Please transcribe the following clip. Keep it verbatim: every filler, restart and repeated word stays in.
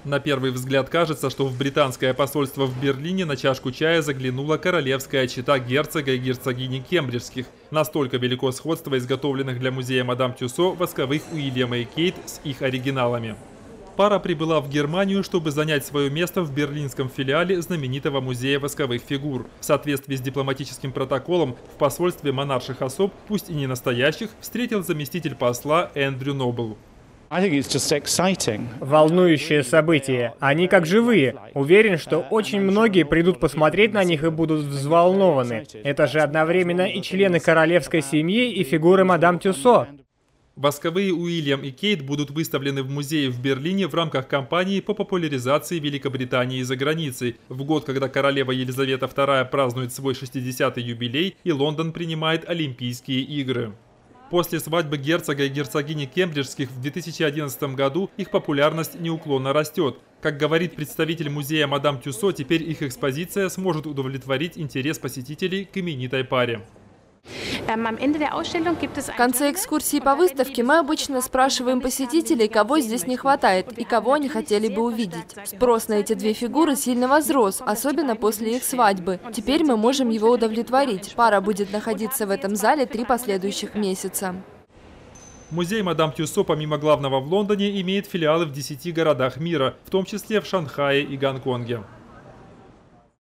На первый взгляд кажется, что в британское посольство в Берлине на чашку чая заглянула королевская чета герцога и герцогини Кембриджских. Настолько велико сходство изготовленных для музея Мадам Тюссо восковых Уильяма и Кейт с их оригиналами. Пара прибыла в Германию, чтобы занять свое место в берлинском филиале знаменитого музея восковых фигур. В соответствии с дипломатическим протоколом в посольстве монарших особ, пусть и не настоящих, встретил заместитель посла Эндрю Нобл. Волнующее событие. Они как живые. Уверен, что очень многие придут посмотреть на них и будут взволнованы. Это же одновременно и члены королевской семьи, и фигуры мадам Тюссо. Восковые Уильям и Кейт будут выставлены в музее в Берлине в рамках кампании по популяризации Великобритании за границей, в год, когда королева Елизавета вторая празднует свой шестидесятый юбилей и Лондон принимает Олимпийские игры. После свадьбы герцога и герцогини Кембриджских в две тысячи одиннадцатом году их популярность неуклонно растет. Как говорит представитель музея Мадам Тюссо, теперь их экспозиция сможет удовлетворить интерес посетителей к именитой паре. В конце экскурсии по выставке мы обычно спрашиваем посетителей, кого здесь не хватает и кого они хотели бы увидеть. Спрос на эти две фигуры сильно возрос, особенно после их свадьбы. Теперь мы можем его удовлетворить. Пара будет находиться в этом зале три последующих месяца. Музей Мадам Тюссо, помимо главного в Лондоне, имеет филиалы в десяти городах мира, в том числе в Шанхае и Гонконге.